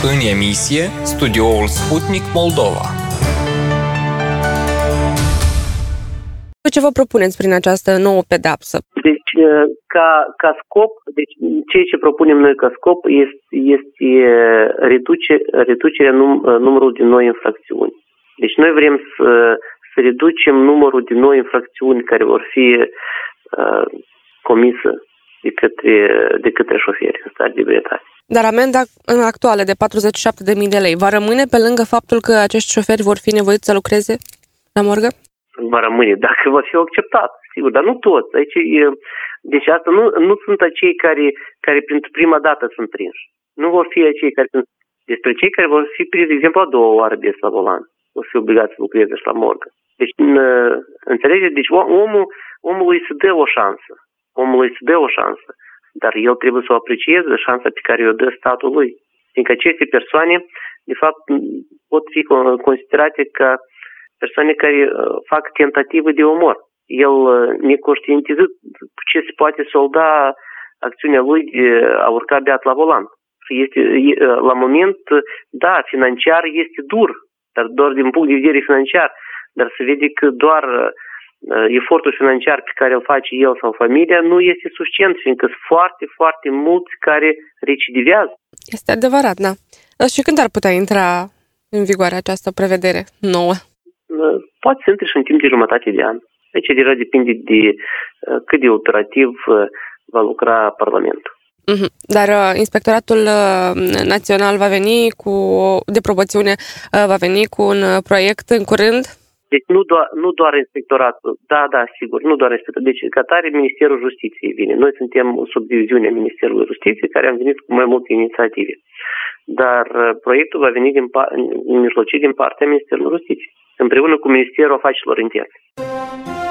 În emisie, studioul Sputnik Moldova. Ce vă propuneți prin această nouă pedeapsă? Deci, ca scop, ceea ce propunem noi ca scop este reducerea numărului de noi infracțiuni. Deci noi vrem să reducem numărul de noi infracțiuni care vor fi comise de către șoferi în stare de ebrietate. Dar amenda actuală de 47.000 de lei va rămâne pe lângă faptul că acești șoferi vor fi nevoiți să lucreze la morgă? Va rămâne, dacă va fi acceptat, sigur, dar nu toți. Deci asta nu sunt acei care pentru prima dată sunt prinși. Nu vor fi acei care sunt... Despre cei care vor fi prinși, de exemplu, a doua oară de la volan. O să fie obligați să lucreze și la morgă. Deci, înțelegeți? Deci omului se dă o șansă. Omului se dă o șansă. Dar el trebuie să o aprecieze, șansa pe care o dă statul lui. Fiindcă aceste persoane, de fapt, pot fi considerate ca persoane care fac tentativă de omor. El, neconștientizând ce se poate solda acțiunea lui de a urca beat la volan. La moment, da, financiar este dur, dar doar din punct de vedere financiar. Dar se vede că doar efortul financiar pe care îl face el sau familia nu este suficient, fiindcă sunt foarte, foarte mulți care recidivează. Este adevărat, da. Și când ar putea intra în vigoare această prevedere nouă? Poate să intre și în timp de jumătate de an. Deci deja depinde de cât de operativ va lucra Parlamentul. Dar Inspectoratul Național va veni de probațiune, va veni cu un proiect în curând? Deci nu doar Inspectoratul, da, sigur, nu doar Inspectoratul. Deci, ca tare, Ministerul Justiției vine. Noi suntem o subdiviziune a Ministerului Justiției care am venit cu mai multe inițiative. Dar proiectul va veni mijlocit din partea Ministerului Justiției, împreună cu Ministerul Afacerilor Interne.